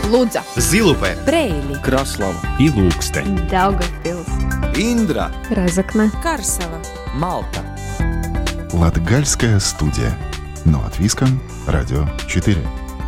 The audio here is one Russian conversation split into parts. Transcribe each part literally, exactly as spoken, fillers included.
Лудза, Зилупе, Брейли, Краслава и Лукстен, Даугавпилс, Индра, Разокна, Карсела, Малта. Латгальская студия. Но от Виска, Радио четыре.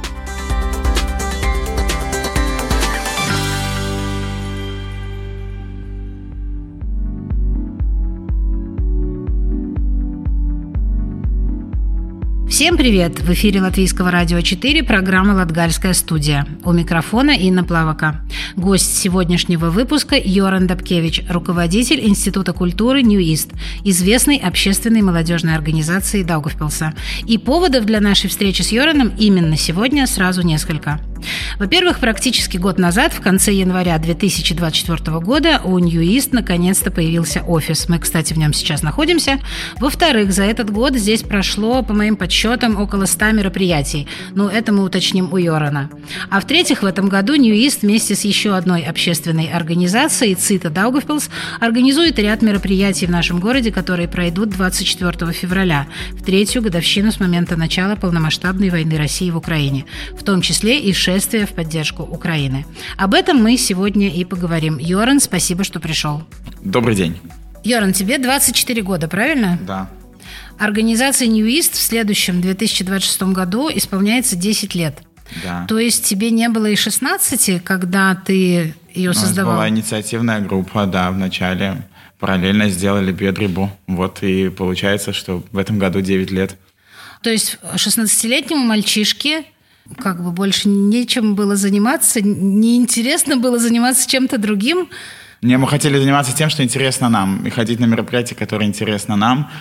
Всем привет! В эфире Латвийского радио четыре, программа «Латгальская студия». У микрофона Инна Плавака. Гость сегодняшнего выпуска Йоран Дабкевич, руководитель Института культуры New East, известной общественной молодежной организации Даугавпилса. И поводов для нашей встречи с Йораном именно сегодня сразу несколько. Во-первых, практически год назад, в конце января две тысячи двадцать четвёртого года, у New East наконец-то появился офис. Мы, кстати, в нем сейчас находимся. Во-вторых, за этот год здесь прошло, по моим подсчетам, около ста мероприятий. Ну, это мы уточним у Йорана. А в-третьих, в этом году New East вместе с еще одной общественной организацией ЦИТА Даугавпилс организует ряд мероприятий в нашем городе, которые пройдут двадцать четвёртого февраля, в третью годовщину с момента начала полномасштабной войны России в Украине, в том числе и шествие в поддержку Украины. Об этом мы сегодня и поговорим. Йоран, спасибо, что пришел. Добрый день. Йоран, тебе двадцать четыре года, правильно? Да. Организации New East в следующем две тысячи двадцать шестом году исполняется десять лет. Да. То есть тебе не было и шестнадцати, когда ты ее создавал? У нас была инициативная группа, да, в начале. Параллельно сделали биодрибу. Вот и получается, что в этом году девять лет. То есть шестнадцатилетнему мальчишке как бы больше нечем было заниматься, неинтересно было заниматься чем-то другим? Не, мы хотели заниматься тем, что интересно нам, и ходить на мероприятия, которые интересны нам,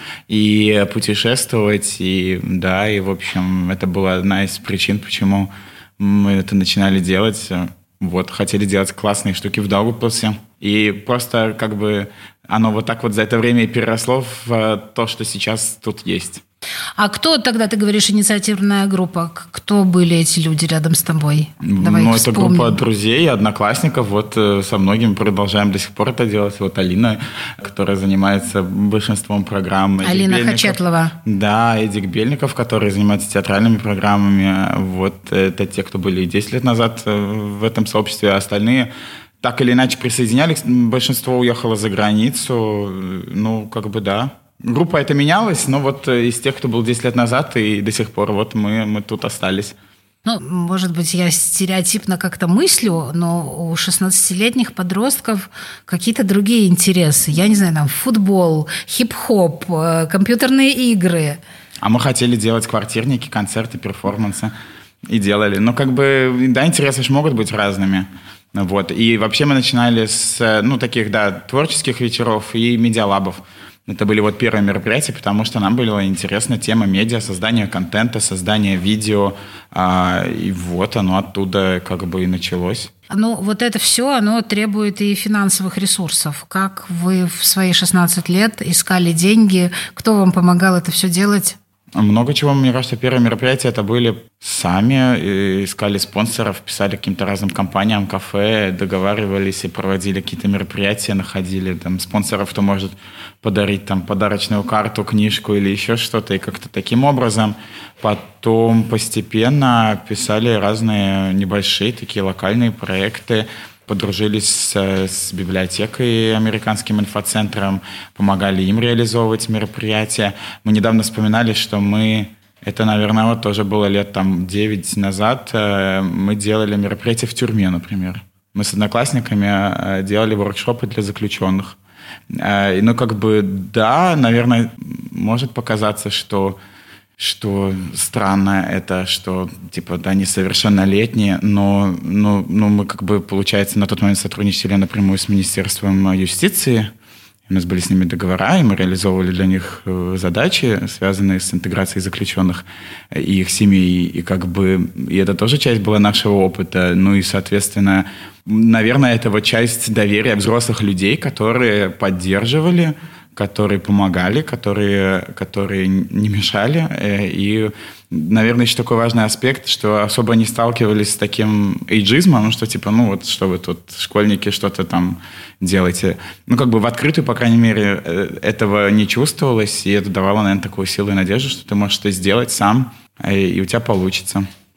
и путешествовать, и да, и в общем, это была одна из причин, почему мы это начинали делать. Вот, хотели делать классные штуки в Даугавпилсе, и просто как бы оно вот так вот за это время и переросло в то, что сейчас тут есть. А кто тогда, ты говоришь, инициативная группа? Кто были эти люди рядом с тобой? Давай ну, их это вспомним. группа друзей, одноклассников. Вот со многими продолжаем до сих пор это делать. Вот Алина, которая занимается большинством программ. Алина Эдик Хачетлова. Да, Эдик Бельников, который занимается театральными программами. Вот это те, кто были десять лет назад в этом сообществе, а остальные так или иначе присоединялись. Большинство уехало за границу. Ну, как бы да. Группа эта менялась, но вот из тех, кто был десять лет назад, и до сих пор вот мы, мы тут остались. Ну, может быть, я стереотипно как-то мыслю, но у шестнадцатилетних подростков какие-то другие интересы. Я не знаю, там, футбол, хип-хоп, компьютерные игры. А мы хотели делать квартирники, концерты, перформансы. И делали. Но как бы, да, интересы же могут быть разными. Вот. И вообще мы начинали с, ну, таких, да, творческих вечеров и медиалабов. Это были вот первые мероприятия, потому что нам была интересна тема медиа, создания контента, создания видео. А, и вот оно оттуда как бы и началось. Ну, вот это все, оно требует и финансовых ресурсов. Как вы в свои шестнадцать лет искали деньги? Кто вам помогал это все делать? Много чего, мне кажется, первые мероприятия это были сами, искали спонсоров, писали каким-то разным компаниям, кафе, договаривались и проводили какие-то мероприятия, находили там спонсоров, кто может подарить там подарочную карту, книжку или еще что-то, и как-то таким образом. Потом постепенно писали разные небольшие такие локальные проекты, подружились с, с библиотекой, американским инфоцентром, помогали им реализовывать мероприятия. Мы недавно вспоминали, что мы, это, наверное, вот тоже было лет там девять назад, мы делали мероприятие в тюрьме, например. Мы с одноклассниками делали воркшопы для заключенных. Ну, как бы, да, наверное, может показаться, что что странно это, что, типа, да, несовершеннолетние, но, но, но мы, как бы, получается, на тот момент сотрудничали напрямую с Министерством юстиции. У нас были с ними договора, и мы реализовывали для них задачи, связанные с интеграцией заключенных и их семей. И, как бы, и это тоже часть была нашего опыта. Ну и, соответственно, наверное, это вот часть доверия взрослых людей, которые поддерживали, которые помогали, которые, которые не мешали. И, наверное, еще такой важный аспект, что особо не сталкивались с таким эйджизмом, ну, что типа, ну, вот что вы тут, школьники, что-то там делаете. Ну, как бы в открытую, по крайней мере, этого не чувствовалось, и это давало, наверное, такую силу и надежду, что ты можешь это сделать сам, и у тебя получится.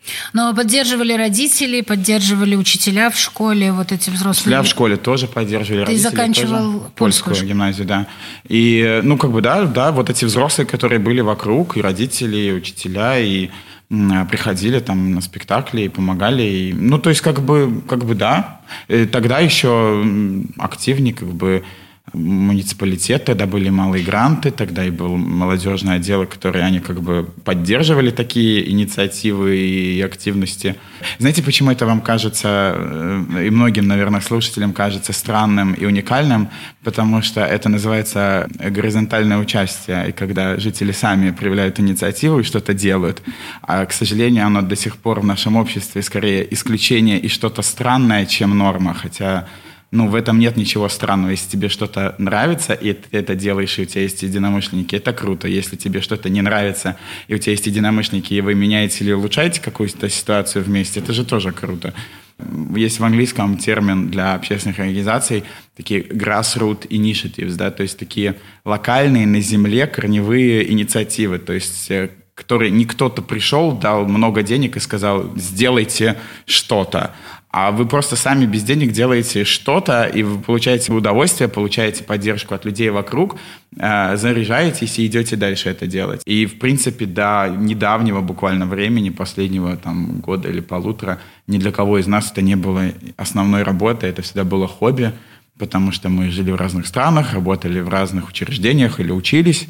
Но поддерживали родители, поддерживали учителя в школе, вот эти взрослые. Учителя в школе тоже поддерживали. Ты заканчивал тоже польскую школу. Гимназию, да. И, ну, как бы, да, да, вот эти взрослые, которые были вокруг, и родители, и учителя, и м, приходили там на спектакли и помогали. И, ну, то есть, как бы, как бы, да. И тогда еще активнее, как бы, муниципалитет, тогда были малые гранты, тогда и был молодежное отдел, которые они как бы поддерживали такие инициативы и активности. Знаете, почему это вам кажется, и многим, наверное, слушателям кажется странным и уникальным? Потому что это называется горизонтальное участие, и когда жители сами проявляют инициативу и что-то делают. А, к сожалению, оно до сих пор в нашем обществе скорее исключение и что-то странное, чем норма, хотя... Ну, в этом нет ничего странного. Если тебе что-то нравится, и ты это делаешь, и у тебя есть единомышленники, это круто. Если тебе что-то не нравится, и у тебя есть единомышленники, и вы меняете или улучшаете какую-то ситуацию вместе, это же тоже круто. Есть в английском термин для общественных организаций такие grassroots initiatives, да, то есть такие локальные на земле корневые инициативы, то есть которые не кто-то пришел, дал много денег и сказал, сделайте что-то. А вы просто сами без денег делаете что-то, и вы получаете удовольствие, получаете поддержку от людей вокруг, э, заряжаетесь и идете дальше это делать. И, в принципе, до недавнего буквально времени, последнего там, года или полутора, ни для кого из нас это не было основной работой, это всегда было хобби, потому что мы жили в разных странах, работали в разных учреждениях или учились,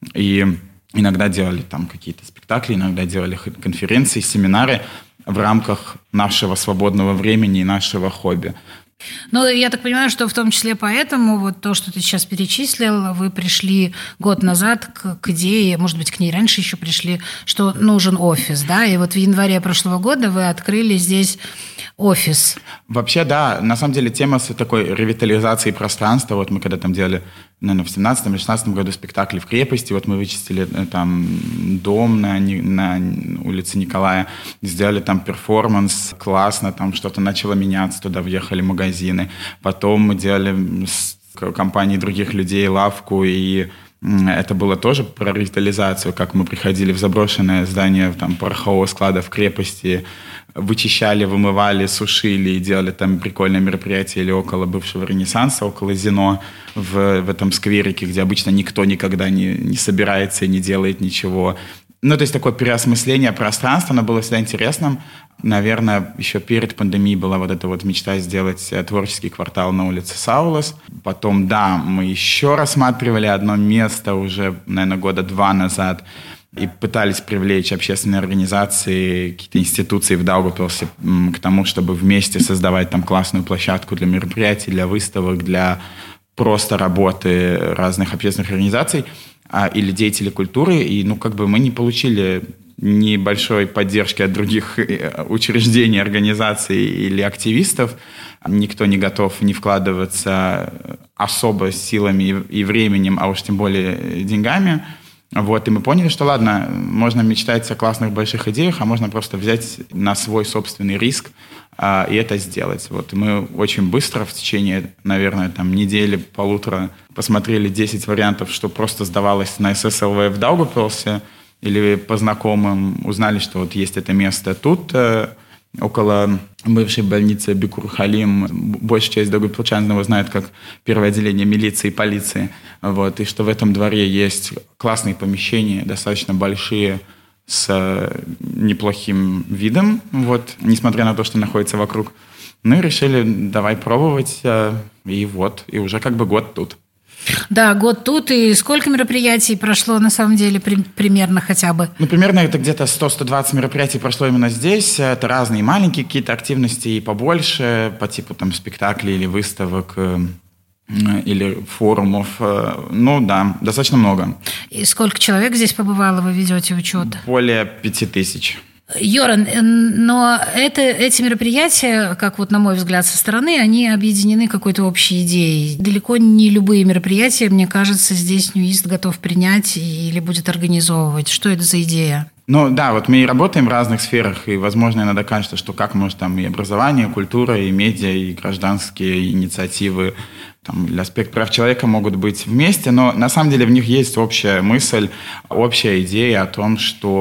и иногда делали там какие-то спектакли, иногда делали конференции, семинары, в рамках нашего свободного времени и нашего хобби. Ну, я так понимаю, что в том числе поэтому вот то, что ты сейчас перечислил, вы пришли год назад к, к идее, может быть, к ней раньше еще пришли, что нужен офис, да, и вот в январе прошлого года вы открыли здесь офис. Вообще, да, на самом деле тема с такой ревитализации пространства, вот мы когда там делали, наверное, в семнадцатом или шестнадцатом году спектакли в крепости, вот мы вычистили там дом на, на улице Николая, сделали там перформанс, классно, там что-то начало меняться, туда въехали магазины, потом мы делали с компанией других людей лавку, и это было тоже про ревитализацию, как мы приходили в заброшенное здание там, порохового склада в крепости, вычищали, вымывали, сушили и делали там прикольное мероприятие или около бывшего Ренессанса, около Зино, в, в этом скверике, где обычно никто никогда не, не собирается и не делает ничего. Ну, то есть такое переосмысление пространства, оно было всегда интересным. Наверное, еще перед пандемией была вот эта вот мечта сделать творческий квартал на улице Саулас. Потом, да, мы еще рассматривали одно место уже, наверное, года два назад и пытались привлечь общественные организации, какие-то институции в Даугавпилсе к тому, чтобы вместе создавать там классную площадку для мероприятий, для выставок, для просто работы разных общественных организаций или деятелей культуры, и, ну, как бы мы не получили ни большой поддержки от других учреждений, организаций или активистов. Никто не готов не вкладываться особо силами и временем, а уж тем более деньгами. Вот, и мы поняли, что ладно, можно мечтать о классных больших идеях, а можно просто взять на свой собственный риск а, и это сделать. Вот, и мы очень быстро, в течение, наверное, там, недели, полутора, посмотрели десять вариантов, что просто сдавалось на эс эс эл вэ в Даугавпилсе, или по знакомым узнали, что вот есть это место тут, около бывшей больницы Бикур-Халим. Большая часть даугавпилчан его знает как первое отделение милиции и полиции. Вот, и что в этом дворе есть классные помещения, достаточно большие, с неплохим видом, вот, несмотря на то, что находится вокруг. Ну и решили, давай пробовать, и вот, и уже как бы год тут. Да, год тут, и сколько мероприятий прошло, на самом деле, при, примерно хотя бы? Ну, примерно это где-то сто - сто двадцать мероприятий прошло именно здесь. Это разные маленькие какие-то активности и побольше, по типу там спектаклей или выставок, или форумов. Ну, да, достаточно много. И сколько человек здесь побывало, вы ведете учет? Более пяти тысяч. Йоран, но это, эти мероприятия, как вот на мой взгляд со стороны, они объединены какой-то общей идеей. Далеко не любые мероприятия, мне кажется, здесь Ньюист готов принять или будет организовывать. Что это за идея? Ну да, вот мы и работаем в разных сферах, и, возможно, иногда кажется, что как может там и образование, и культура, и медиа, и гражданские инициативы там, или аспект прав человека могут быть вместе, но на самом деле в них есть общая мысль, общая идея о том, что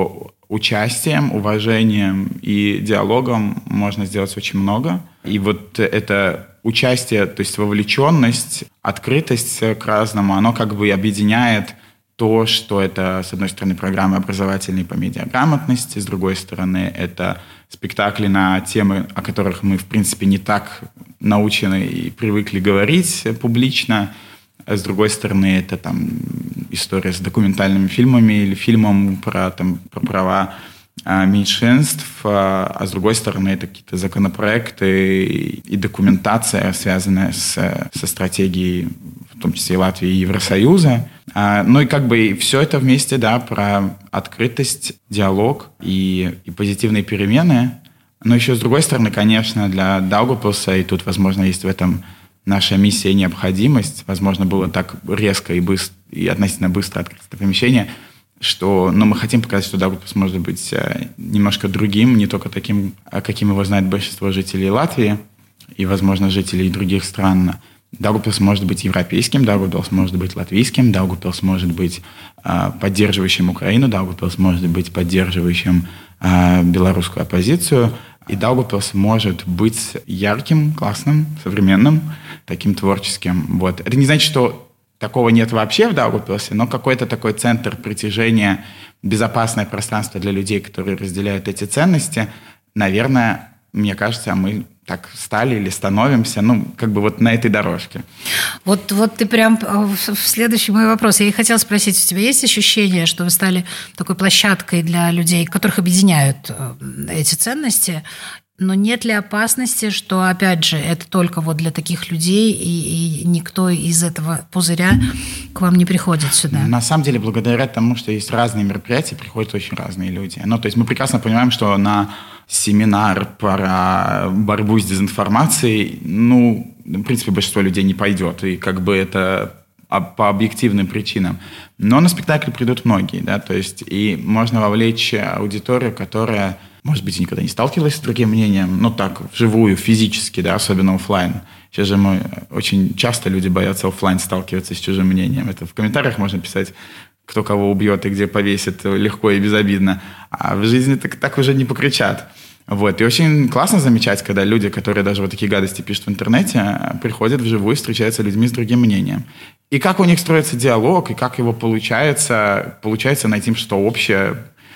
участием, уважением и диалогом можно сделать очень много. И вот это участие, то есть вовлеченность, открытость к разному, оно как бы объединяет то, что это, с одной стороны, программы образовательные по медиаграмотности, с другой стороны, это спектакли на темы, о которых мы, в принципе, не так научены и привыкли говорить публично. А с другой стороны, это там история с документальными фильмами или фильмом про, там, про права а, меньшинств, а, а с другой стороны, это какие-то законопроекты и, и документация, связанная с, со стратегией, в том числе и Латвии и Евросоюза. А, ну и как бы все это вместе, да, про открытость, диалог и, и позитивные перемены. Но еще с другой стороны, конечно, для Даугавпилса, и тут, возможно, есть в этом наша миссия и необходимость, возможно, было так резко и быстро, и относительно быстро открыть это помещение, что, ну, мы хотим показать, что Даугавпилс может быть немножко другим, не только таким, каким его знает большинство жителей Латвии и, возможно, жителей других стран. Даугавпилс может быть европейским, Даугавпилс может быть латвийским, Даугавпилс может быть поддерживающим Украину, Даугавпилс может быть поддерживающим белорусскую оппозицию. И Даугавпилс может быть ярким, классным, современным, таким творческим. Вот. Это не значит, что такого нет вообще в Даугавпилсе, но какой-то такой центр притяжения, безопасное пространство для людей, которые разделяют эти ценности, наверное, мне кажется, мы так стали или становимся, ну, как бы вот на этой дорожке. Вот, вот ты прям в следующий мой вопрос. Я и хотела спросить, у тебя есть ощущение, что вы стали такой площадкой для людей, которых объединяют эти ценности? Но нет ли опасности, что, опять же, это только вот для таких людей, и, и никто из этого пузыря к вам не приходит сюда? На самом деле, благодаря тому, что есть разные мероприятия, приходят очень разные люди. Ну, то есть мы прекрасно понимаем, что на семинар про борьбу с дезинформацией, ну, в принципе, большинство людей не пойдет, и как бы это по объективным причинам. Но на спектакль придут многие, да, то есть и можно вовлечь аудиторию, которая, может быть, никогда не сталкивалась с другим мнением, ну так, вживую, физически, да, особенно офлайн. Сейчас же мы, очень часто люди боятся офлайн сталкиваться с чужим мнением. Это в комментариях можно писать, кто кого убьет и где повесит, легко и безобидно. А в жизни так, так уже не покричат. Вот. И очень классно замечать, когда люди, которые даже вот такие гадости пишут в интернете, приходят вживую, встречаются с людьми с другим мнением. И как у них строится диалог, и как его получается, получается найти что-то общее.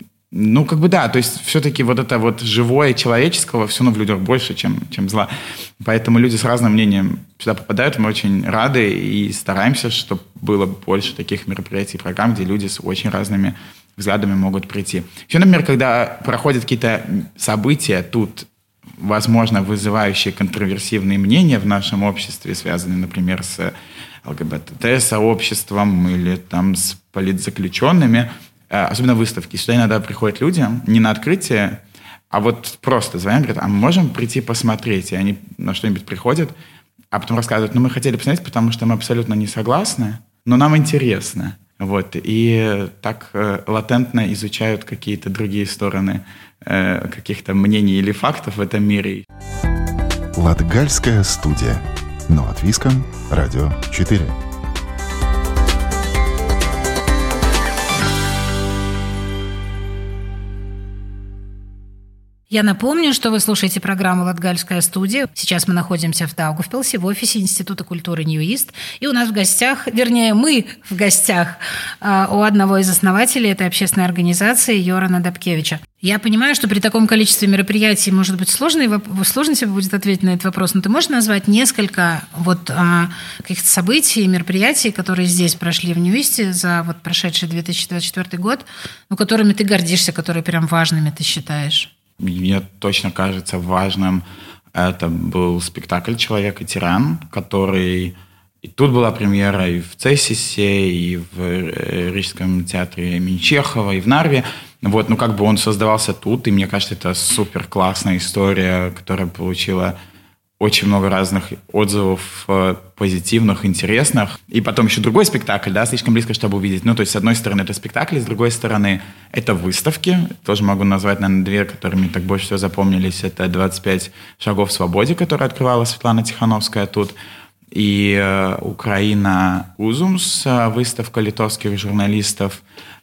Ну, как бы да, то есть все-таки вот это вот живое, человеческого, все равно в людях больше, чем, чем зла. Поэтому люди с разным мнением сюда попадают, мы очень рады и стараемся, чтобы было больше таких мероприятий и программ, где люди с очень разными взглядами могут прийти. Еще, например, когда проходят какие-то события тут, возможно, вызывающие контроверсивные мнения в нашем обществе, связанные, например, с ЛГБТ-сообществом или там с политзаключенными, особенно выставки. Сюда иногда приходят люди не на открытие, а вот просто звонят, говорят, а мы можем прийти посмотреть? И они на что-нибудь приходят, а потом рассказывают, ну мы хотели посмотреть, потому что мы абсолютно не согласны, но нам интересно. Вот. И так э, латентно изучают какие-то другие стороны э, каких-то мнений или фактов в этом мире. Латгальская студия. Но от Виском. Радио четыре. Я напомню, что вы слушаете программу «Латгальская студия». Сейчас мы находимся в Даугавпилсе, в офисе Института культуры Ньюист. И у нас в гостях, вернее, мы в гостях у одного из основателей этой общественной организации Йорана Дабкевича. Я понимаю, что при таком количестве мероприятий, может быть, сложно, сложно тебе будет ответить на этот вопрос, но ты можешь назвать несколько вот каких-то событий, мероприятий, которые здесь прошли в Ньюисте за вот прошедший две тысячи двадцать четвёртый год, ну, которыми ты гордишься, которые прям важными ты считаешь? Мне точно кажется важным, это был спектакль «Человек и тиран», который... И тут была премьера и в Цесисе, и в Рижском театре имени Чехова, и в Нарве. Вот, ну, как бы он создавался тут, и мне кажется, это супер классная история, которая получила очень много разных отзывов, позитивных, интересных. И потом еще другой спектакль, да, «Слишком близко, чтобы увидеть». Ну, то есть, с одной стороны, это спектакли, с другой стороны, это выставки. Тоже могу назвать, наверное, две, которые мне так больше всего запомнились. Это «двадцать пять шагов в свободе», которую открывала Светлана Тихановская тут. И э, «Украина Узумс», выставка литовских журналистов.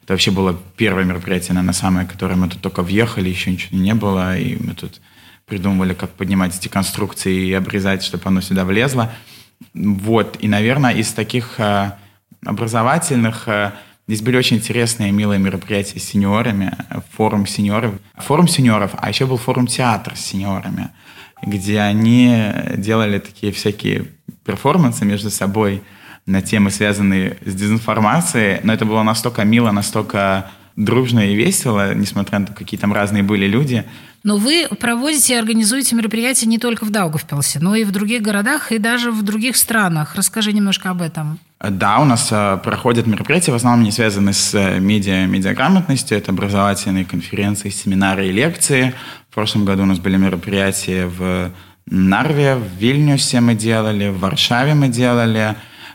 Это вообще было первое мероприятие, наверное, самое, которое мы тут только въехали, еще ничего не было, и мы тут придумывали, как поднимать эти конструкции и обрезать, чтобы оно сюда влезло. Вот, и, наверное, из таких э, образовательных э, здесь были очень интересные и милые мероприятия с сеньорами, форум сеньоров, форум сеньоров, а еще был форум театра с сеньорами, где они делали такие всякие перформансы между собой на темы, связанные с дезинформацией, но это было настолько мило, настолько дружно и весело, несмотря на то, какие там разные были люди. Но вы проводите и организуете мероприятия не только в Даугавпилсе, но и в других городах, и даже в других странах. Расскажи немножко об этом. Да, у нас проходят мероприятия, в основном не связаны с медиа, медиаграмотностью. Это образовательные конференции, семинары и лекции. В прошлом году у нас были мероприятия в Нарве, в Вильнюсе мы делали, в Варшаве мы делали.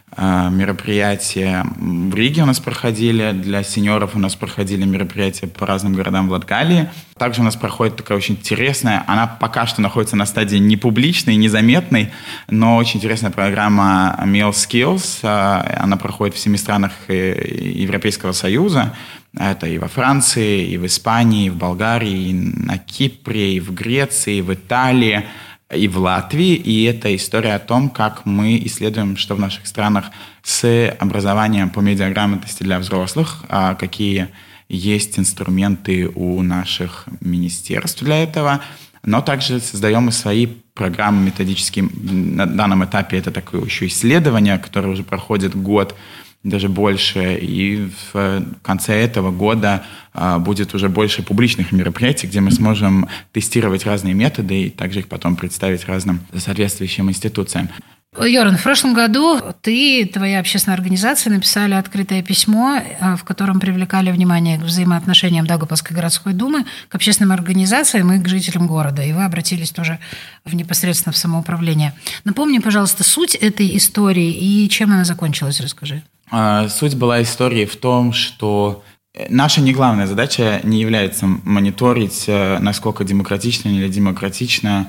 Мероприятия в Риге у нас проходили, для сеньоров у нас проходили мероприятия по разным городам в Латгалии. Также у нас проходит такая очень интересная, она пока что находится на стадии не публичной, незаметной, но очень интересная программа Meal Skills. Она проходит в семи странах Европейского Союза. Это и во Франции, и в Испании, и в Болгарии, и на Кипре, и в Греции, и в Италии, и в Латвии, и это история о том, как мы исследуем, что в наших странах с образованием по медиаграмотности для взрослых, какие есть инструменты у наших министерств для этого, но также создаем и свои программы методические. На данном этапе это такое еще исследование, которое уже проходит год, даже больше, и в конце этого года а, будет уже больше публичных мероприятий, где мы сможем тестировать разные методы и также их потом представить разным соответствующим институциям. Йоран, в прошлом году ты и твоя общественная организация написали открытое письмо, в котором привлекали внимание к взаимоотношениям Даугавпилской городской думы, к общественным организациям и к жителям города. И вы обратились тоже в непосредственно в самоуправление. Напомни, пожалуйста, суть этой истории и чем она закончилась, расскажи. Суть была истории в том, что наша не главная задача не является мониторить, насколько демократично или демократично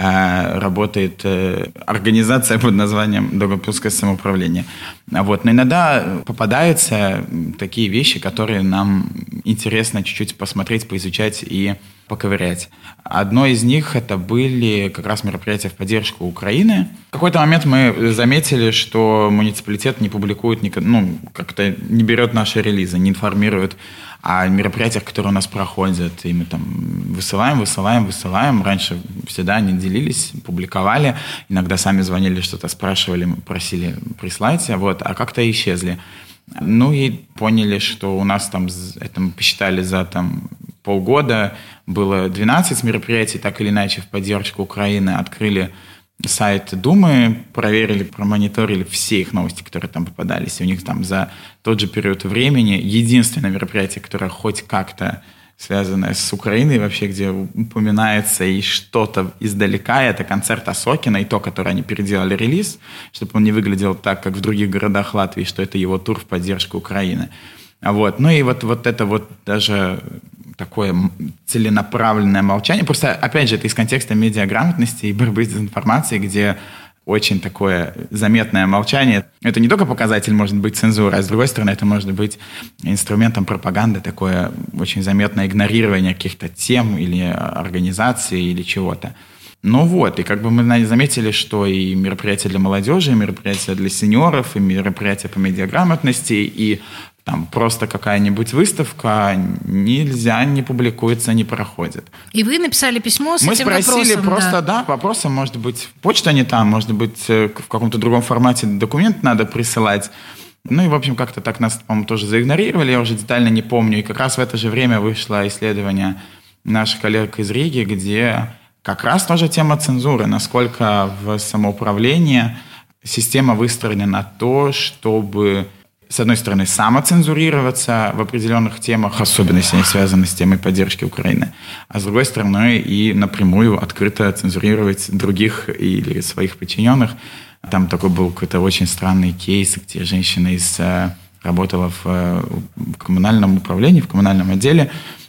работает организация под названием Даугавпилское самоуправление. Вот. Но иногда попадаются такие вещи, которые нам интересно чуть-чуть посмотреть, поизучать и поковырять. Одно из них это были как раз мероприятия в поддержку Украины. В какой-то момент мы заметили, что муниципалитет не публикует, ну, как-то не берет наши релизы, не информирует о мероприятиях, которые у нас проходят. И мы там высылаем, высылаем, высылаем. Раньше всегда они делились, публиковали. Иногда сами звонили, что-то спрашивали, просили прислать. Вот, а как-то исчезли. Ну и поняли, что у нас там, это мы посчитали за там полгода, было двенадцать мероприятий, так или иначе, в поддержку Украины. Открыли сайт Думы, проверили, промониторили все их новости, которые там попадались. И у них там за тот же период времени единственное мероприятие, которое хоть как-то связанное с Украиной вообще, где упоминается и что-то издалека, это концерт Осокина, и то, которое они переделали релиз, чтобы он не выглядел так, как в других городах Латвии, что это его тур в поддержку Украины. Вот. Ну и вот, вот это вот даже такое целенаправленное молчание. Просто, опять же, это из контекста медиаграмотности и борьбы с дезинформацией, где очень такое заметное молчание. Это не только показатель, может быть, цензуры, а с другой стороны, это может быть инструментом пропаганды, такое очень заметное игнорирование каких-то тем или организаций или чего-то. Ну вот, и как бы мы заметили, что и мероприятия для молодежи, и мероприятия для сеньоров, и мероприятия по медиаграмотности, и там просто какая-нибудь выставка нельзя, не публикуется, не проходит. И вы написали письмо с Мы этим вопросом? Мы спросили просто, да, да вопросом, может быть, почта не там, может быть, в каком-то другом формате документ надо присылать. Ну и, в общем, как-то так нас, по-моему, тоже заигнорировали, я уже детально не помню. И как раз в это же время вышло исследование наших коллег из Риги, где как раз тоже тема цензуры, насколько в самоуправлении система выстроена на то, чтобы, с одной стороны, самоцензурироваться в определенных темах, особенно если они связаны с темой поддержки Украины, а с другой стороны и напрямую открыто цензурировать других или своих подчиненных. Там такой был какой-то очень странный кейс, где женщина из, работала в, в коммунальном управлении, в коммунальном отделе,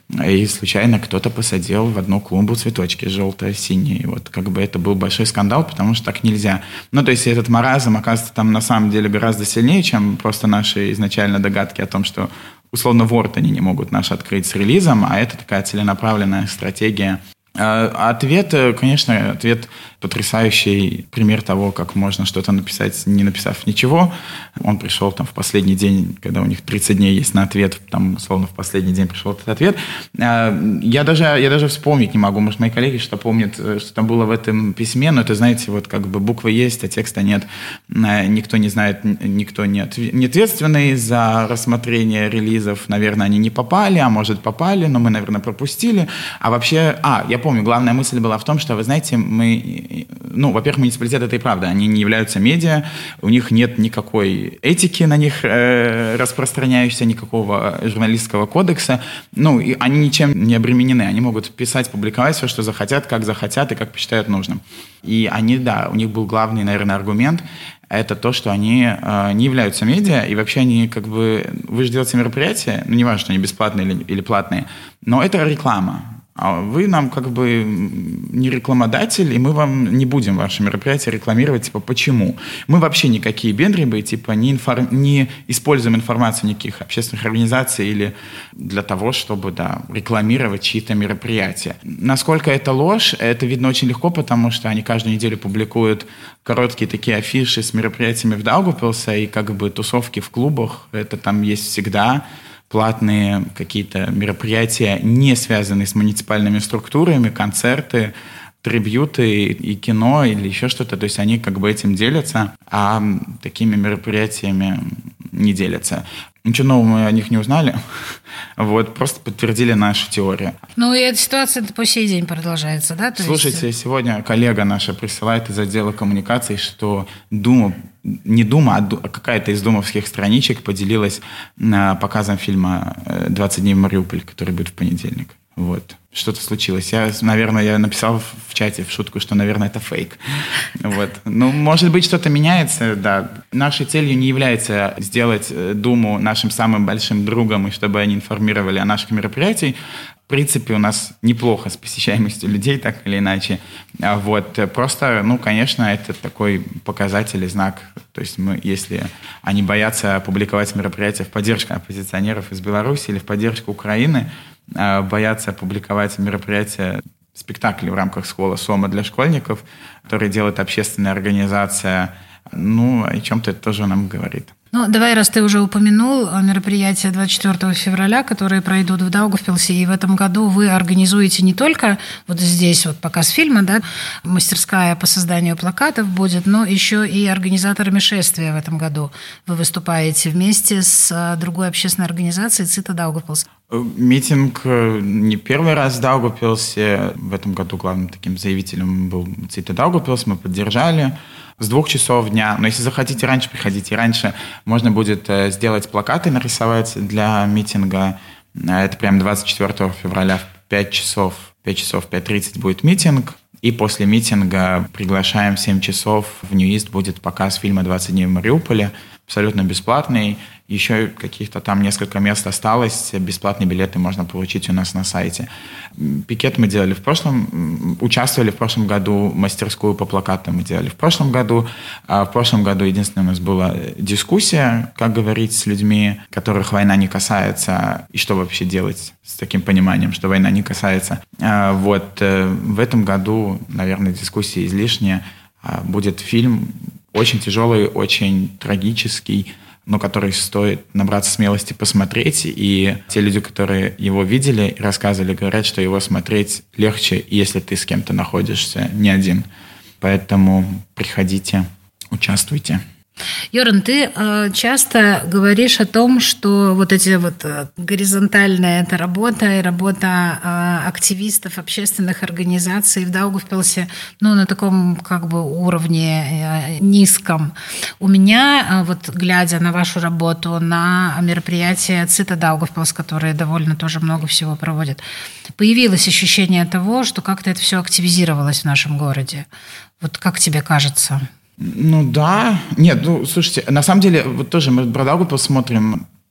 и случайно кто-то посадил в одну клумбу цветочки желто-синие. Вот как бы это был большой скандал, потому что так нельзя. Ну, то есть этот маразм, оказывается, там на самом деле гораздо сильнее, чем просто наши изначально догадки о том, что условно Word они не могут наш открыть с релизом, а это такая целенаправленная стратегия. Ответ, конечно, ответ потрясающий пример того, как можно что-то написать, не написав ничего. Он пришел там в последний день, когда у них тридцать дней есть на ответ, там, условно, в последний день пришел этот ответ. Я даже, я даже вспомнить не могу, может, мои коллеги что помнят, что там было в этом письме, но это, знаете, вот как бы буквы есть, а текста нет. Никто не знает, никто не ответственный за рассмотрение релизов. Наверное, они не попали, а может, попали, но мы, наверное, пропустили. А вообще, а, я помню, главная мысль была в том, что, вы знаете, мы... Ну, во-первых, муниципалитет — это и правда. Они не являются медиа, у них нет никакой этики на них э, распространяющейся, никакого журналистского кодекса. Ну, и они ничем не обременены. Они могут писать, публиковать все, что захотят, как захотят и как посчитают нужным. И они, да, у них был главный, наверное, аргумент — это то, что они э, не являются медиа, и вообще они как бы... Вы же делаете мероприятия, ну, не важно, что они бесплатные или, или платные, но это реклама. А вы нам как бы не рекламодатель, и мы вам не будем ваше мероприятие рекламировать. Типа, почему? Мы вообще никакие бендрибы, типа, не, инфор... не используем информацию никаких общественных организаций или для того, чтобы, да, рекламировать чьи-то мероприятия. Насколько это ложь, это видно очень легко, потому что они каждую неделю публикуют короткие такие афиши с мероприятиями в Даугавпилсе, и как бы тусовки в клубах, это там есть всегда. Платные какие-то мероприятия, не связанные с муниципальными структурами, концерты, трибьюты и кино или еще что-то. То есть они как бы этим делятся, а такими мероприятиями не делятся. Ничего нового мы о них не узнали. Вот, просто подтвердили нашу теорию. Ну, и эта ситуация по сей день продолжается, да? То Слушайте, есть... сегодня коллега наша присылает из отдела коммуникаций, что Дума, не Дума, а какая-то из думовских страничек поделилась показом фильма «двадцать дней в Мариуполе», который будет в понедельник. Вот. Что-то случилось. Я, наверное, я написал в чате в шутку, что, наверное, это фейк. Вот. Ну, может быть, что-то меняется, да. Нашей целью не является сделать Думу нашим самым большим другом, и чтобы они информировали о наших мероприятиях. В принципе, у нас неплохо с посещаемостью людей, так или иначе. Вот. Просто, ну, конечно, это такой показатель и знак. То есть мы, если они боятся публиковать мероприятия в поддержку оппозиционеров из Беларуси или в поддержку Украины, боятся публиковать мероприятия, спектакли в рамках школы СОМа для школьников, которые делает общественная организация, ну, о чем-то это тоже нам говорит. Ну, давай, раз ты уже упомянул мероприятия двадцать четвёртого февраля, которые пройдут в Даугавпилсе, и в этом году вы организуете не только вот здесь вот показ фильма, да, мастерская по созданию плакатов будет, но еще и организаторами шествия в этом году. Вы выступаете вместе с другой общественной организацией «Цита Даугавпилс». Митинг не первый раз в Даугавпилсе. В этом году главным таким заявителем был «Цита Даугавпилс». Мы поддержали с двух часов дня. Но если захотите раньше, приходите раньше. Можно будет сделать плакаты, нарисовать для митинга. Это прям двадцать четвёртого февраля в пять часов. пять часов, пять тридцать будет митинг. И после митинга приглашаем в семь часов. В Ньюист будет показ фильма «двадцать дней в Мариуполе». Абсолютно бесплатный. Еще каких-то там несколько мест осталось. Бесплатные билеты можно получить у нас на сайте. Пикет мы делали в прошлом, участвовали в прошлом году, мастерскую по плакатам мы делали в прошлом году. А в прошлом году единственное у нас была дискуссия, как говорить с людьми, которых война не касается, и что вообще делать с таким пониманием, что война не касается. А вот в этом году, наверное, дискуссия излишняя. Будет фильм очень тяжелый, очень трагический, но который стоит набраться смелости посмотреть. И те люди, которые его видели и рассказывали, говорят, что его смотреть легче, если ты с кем-то находишься не один. Поэтому приходите, участвуйте. Йоран, ты э, часто говоришь о том, что вот эти вот э, горизонтальная эта работа и работа э, активистов общественных организаций в Даугавпилсе, ну, на таком как бы уровне э, низком. У меня, э, вот глядя на вашу работу, на мероприятия «Цита Даугавпилс», которые довольно тоже много всего проводят, появилось ощущение того, что как-то это все активизировалось в нашем городе. Вот как тебе кажется? Ну да. Нет, ну, слушайте, на самом деле, вот тоже мы про Даугавпилс смотрим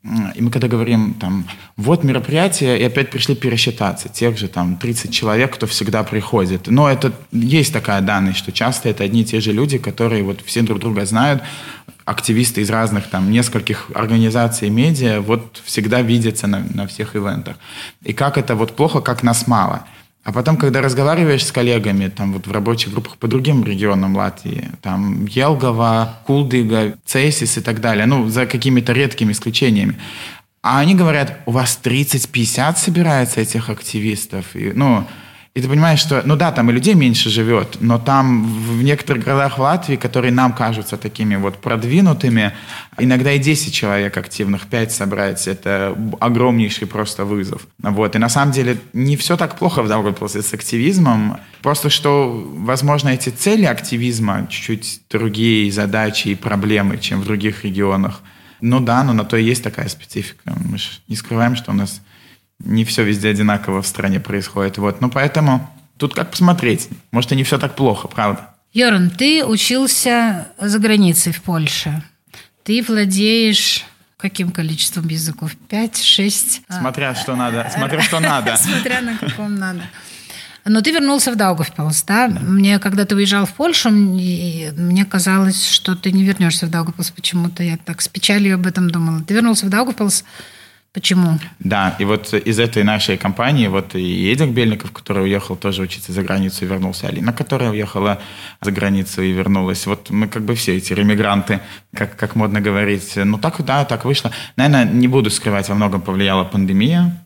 И мы когда говорим, там, вот мероприятие, и опять пришли пересчитаться, тех же там тридцать человек, кто всегда приходит. Но это есть такая данность, что часто это одни и те же люди, которые вот все друг друга знают, активисты из разных там нескольких организаций медиа, вот всегда видятся на, на всех ивентах. И как это вот плохо, как нас мало. А потом, когда разговариваешь с коллегами там, вот в рабочих группах по другим регионам Латвии, там Елгова, Кулдыга, Цейсис и так далее, ну, за какими-то редкими исключениями, а они говорят, у вас тридцать-пятьдесят собирается этих активистов. И, ну, и ты понимаешь, что, ну да, там и людей меньше живет, но там в некоторых городах в Латвии, которые нам кажутся такими вот продвинутыми, иногда и десять человек активных, пять собрать, это огромнейший просто вызов. Вот. И на самом деле не все так плохо в Даугавпилсе с активизмом, просто что, возможно, эти цели активизма чуть-чуть другие задачи и проблемы, чем в других регионах. Ну да, но на то и есть такая специфика. Мы же не скрываем, что у нас не все везде одинаково в стране происходит. Вот. Ну, поэтому тут как посмотреть. Может, и не все так плохо, правда. Йоран, ты учился за границей в Польше. Ты владеешь каким количеством языков? Пять, шесть? Смотря что надо. Смотря что надо. Смотря на каком надо. Но ты вернулся в Даугавпилс, да? Мне, когда ты уезжал в Польшу, мне казалось, что ты не вернешься в Даугавпилс почему-то. Я так с печалью об этом думала. Ты вернулся в Даугавпилс. Почему? Да, и вот из этой нашей компании вот и Эдик Бельников, который уехал тоже учиться за границу и вернулся, Алина, которая уехала за границу и вернулась. Вот мы как бы все эти ремигранты, как, как модно говорить. Ну так, да, так вышло. Наверное, не буду скрывать, во многом повлияла пандемия.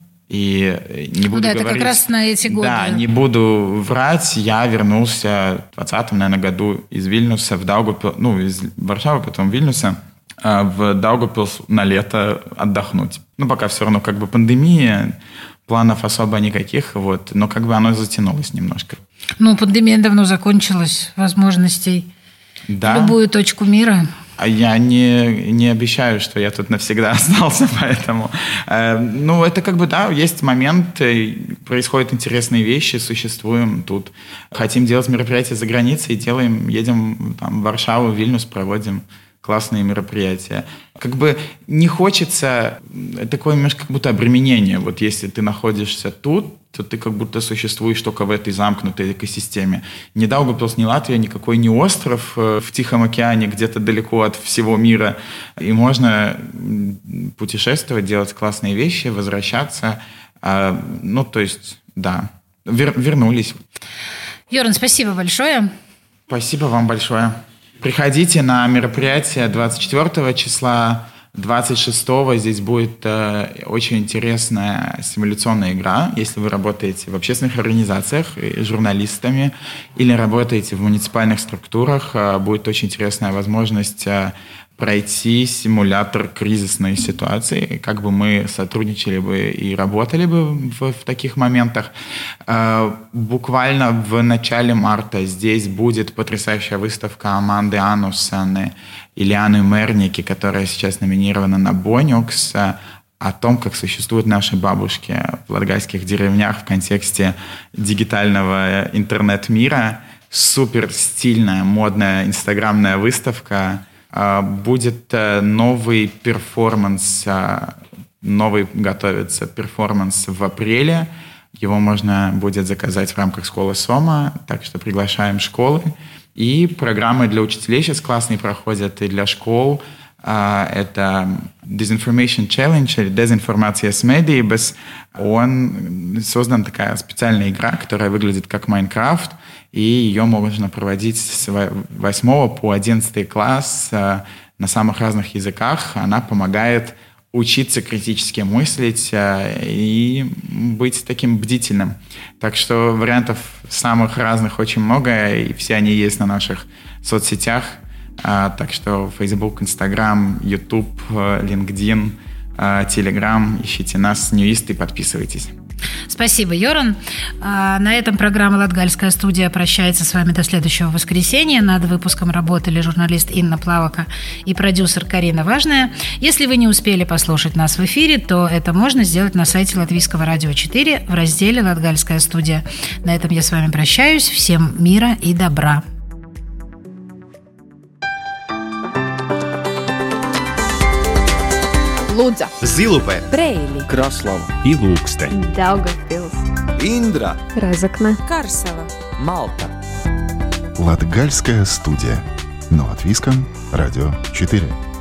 И не буду ну, да, говорить, это как раз на эти годы. Да, не буду врать. Я вернулся в двадцатом, наверное, году из Вильнюса в Даугавпилс, ну, из Варшавы, потом Вильнюса, в Даугавпилс на лето отдохнуть. Ну, пока все равно как бы пандемия, планов особо никаких, вот, но как бы оно затянулось немножко. Ну, пандемия давно закончилась, возможностей да. в любую точку мира. А я не, не обещаю, что я тут навсегда остался, поэтому... Э, ну, это как бы, да, есть момент, происходят интересные вещи, существуем тут. Хотим делать мероприятия за границей, делаем, едем там, в Варшаву, в Вильнюс, проводим классные мероприятия. Как бы не хочется такое немножко как будто обременение. Вот если ты находишься тут, то ты как будто существуешь только в этой замкнутой экосистеме. Ни Даугавпилс, ни Латвия, никакой не остров в Тихом океане, где-то далеко от всего мира. И можно путешествовать, делать классные вещи, возвращаться. Ну, то есть, да, вер- вернулись. Йоран, спасибо большое. Спасибо вам большое. Приходите на мероприятие двадцать четвёртого числа, двадцать шестого здесь будет э, очень интересная симуляционная игра. Если вы работаете в общественных организациях, журналистами или работаете в муниципальных структурах, э, будет очень интересная возможность э, пройти симулятор кризисной ситуации, как бы мы сотрудничали бы и работали бы в, в таких моментах. Э, буквально в начале марта здесь будет потрясающая выставка Аманды Ануссен и Лианы Мерники, которая сейчас номинирована на Боникс, о том, как существуют наши бабушки в латгальских деревнях в контексте дигитального интернет-мира. Супер стильная, модная инстаграмная выставка. Будет новый перформанс, новый готовится перформанс в апреле. Его можно будет заказать в рамках школы Сома, так что приглашаем школы. И программы для учителей сейчас классные проходят и для школ. Это Disinformation Challenge или Дезинформация с медиибас. Он создан такая специальная игра, которая выглядит как Майнкрафт, и ее можно проводить с восьмого по одиннадцатый класс на самых разных языках. Она помогает учиться критически мыслить и быть таким бдительным. Так что вариантов самых разных очень много, и все они есть на наших соцсетях. Так что Facebook, Instagram, YouTube, LinkedIn, Telegram. Ищите нас, Ньюист, и подписывайтесь. Спасибо, Йоран. На этом программа «Латгальская студия» прощается с вами до следующего воскресенья. Над выпуском работали журналист Инна Плавака и продюсер Карина Важная. Если вы не успели послушать нас в эфире, то это можно сделать на сайте Латвийского радио четыре в разделе «Латгальская студия». На этом я с вами прощаюсь. Всем мира и добра. Лудза, Зилупе, Бреили, Краслава и Лукстē, Daugavpils, Индра, Разокне, Карсела, Малта. Латгальская студия. Но от Виском, Радио четыре.